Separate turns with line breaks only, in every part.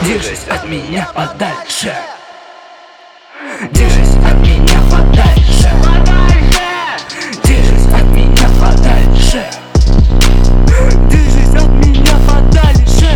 Держись от меня подальше. Держись от меня подальше. Держись от меня подальше. Держись от меня подальше.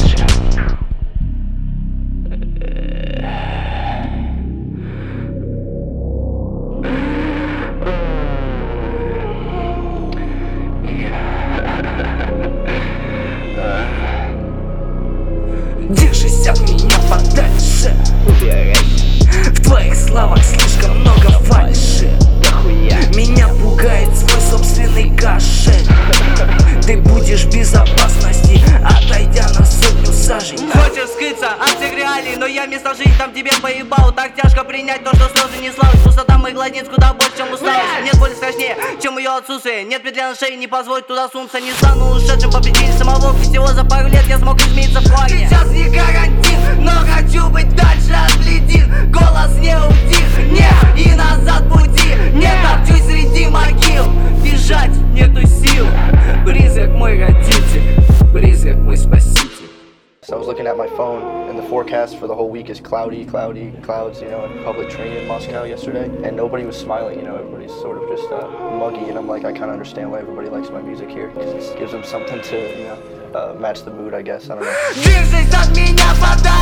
Держись от меня подальше. В твоих словах слишком много фальши. Меня пугает свой собственный кашель. Ты будешь в безопасности, отойдя на сотню сажей.
Хочешь скрыться от всех реалий, но я вместо жизни там тебе поебал. Так тяжко принять то, что слезы не славят. Пустота моих глазниц куда больше, чем усталость. Нет боли страшнее, чем ее отсутствие. Нет петли на шее, не позволить туда сунуться. Не стану ушедшим победителем самого. Всего за пару лет я смог измениться в плане. Сейчас не карантин, но хочу быть дальше от бледин. Голос не утих, не, и назад пути. Не топчусь среди могил, бежать нету сил. Призрак мой родитель, призрак мой спаситель.
So I was looking at my phone, and the forecast for the whole week is cloudy, clouds, and public train in Moscow yesterday, and nobody was smiling, everybody's sort of just muggy, and I'm like, I kind of understand why everybody likes my music here, because it gives them something to, match the mood, I guess, I don't know.